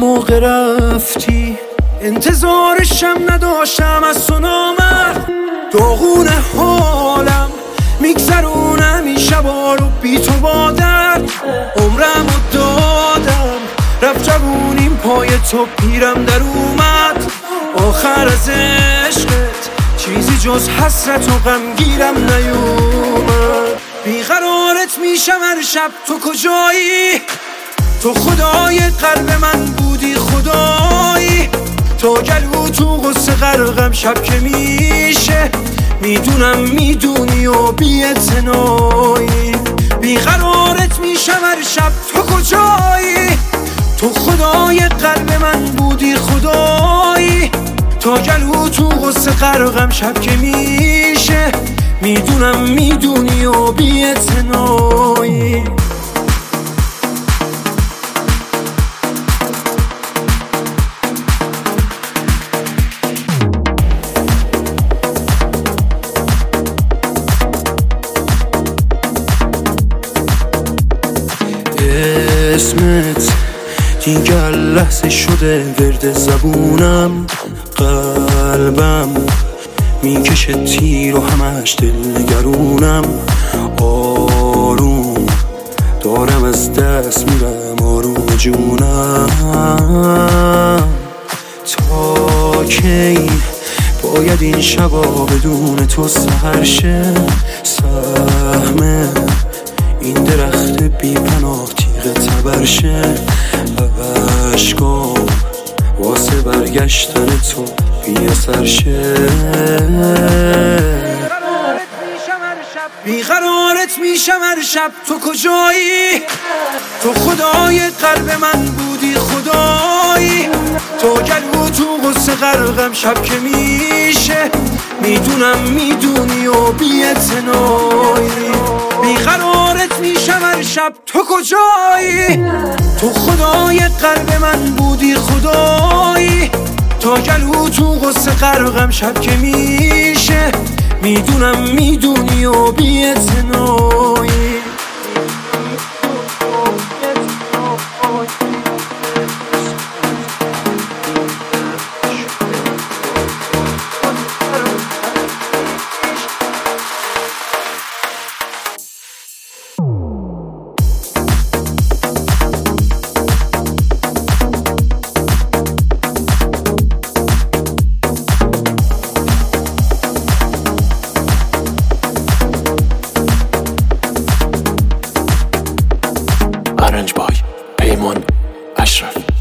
موقع رفتی انتظارشم نداشتم از تو نامد. داغون حالم میگذرونم این شبا رو بی تو با درد. عمرم رو دادم رفت جوونیم پای تو پیرم در اومد. آخر از عشقت چیزی جز حسرت و غمگیرم نیومد. بیقرارت میشم هر شب تو کجایی؟ تو خدای قلب من بودی خدایی. تا گلو تو غصه غرقم شب که میشه میدونم میدونی و بی‌اعتنایی. بیقرارت میشم هر شب تو کجایی؟ تو خدای قلب من بودی خدایی. تا گلو تو غصه غرقم شب که میشه میدونم میدونی و بی‌اعتنایی. اسمت دیگر لحظه شده ورد زبونم. قلبم میکشه تیر و همش دلنگرونم. آروم دارم از دست میرم آروم جونم. تا کی باید این شبا بدون تو سحر شه؟ سهم این درخت بی پناه تیغ تبرشه. عشقام واسه برگشتن تو بی اثر شه. بیقرارت میشم هر شب تو کجایی؟ تو خدای قلب من بودی خدایی. تو گلو تو غصه غرقم شب که میشه میدونم میدونی و بی‌اعتنایی. بیقرارت میشم هر شب تو کجایی؟ تو خدای قلب من بودی خدایی. تا گلو تو غصه غرقم شب که میشه میدونم میدونی و بی‌اعتنایی. Arrange by Peyman Ashraf.